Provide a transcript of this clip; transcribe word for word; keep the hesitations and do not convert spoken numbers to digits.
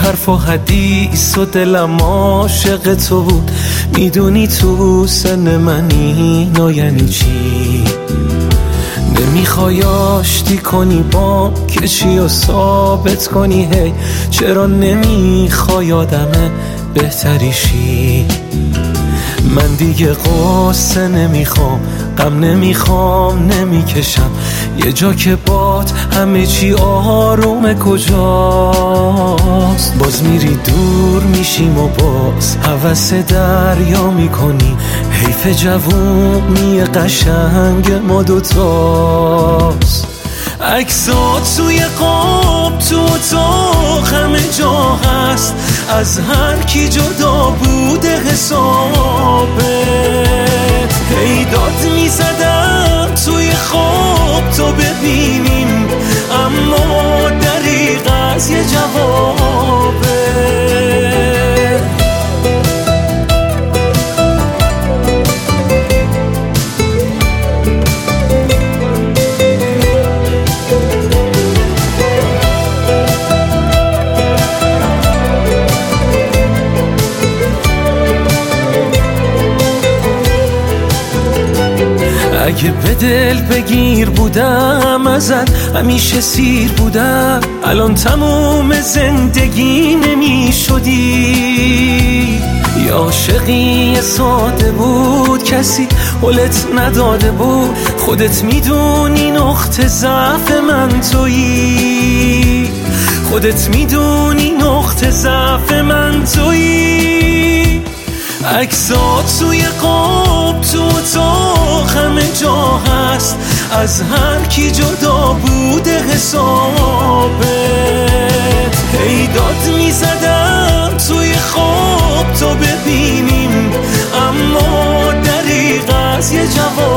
حرف و حدیث و دلم عاشق تو بود. میدونی تو سن منی نو یعنی چی؟ نمیخوای آشتی کنی با کشی و ثابت کنی هی چرا نمیخوای آدم بهتریشی؟ من دیگه قصه نمیخوام، غم نمیخوام، نمیکشم یه جا که باد همه چی آرومه. کجاست؟ باز میری دور میشیم و باز هوس دریا میکنی. حیف جوونی قشنگ ما دوتاست. عکسات توی قاب تو اتاق همه جا هست، از هر کی جدا بوده حسابت. هی داد میزدم توی خواب تو ببینیم، اما دریغ از یه جوابت. اگه به دل بگیر بودم ازت همیشه سیر بودم، الان تموم زندگی نمی شدی. یا عاشقی ساده بود کسی حلت نداده بود، خودت میدونی نقطه ضعف من تویی. خودت میدونی نقطه ضعف من تویی. عکسات توی قاب تو اتاق همه جا هست، از هر کی جدا بوده حسابت. هی داد میزدم توی خواب تو ببینیم، اما دریغ از یه جواب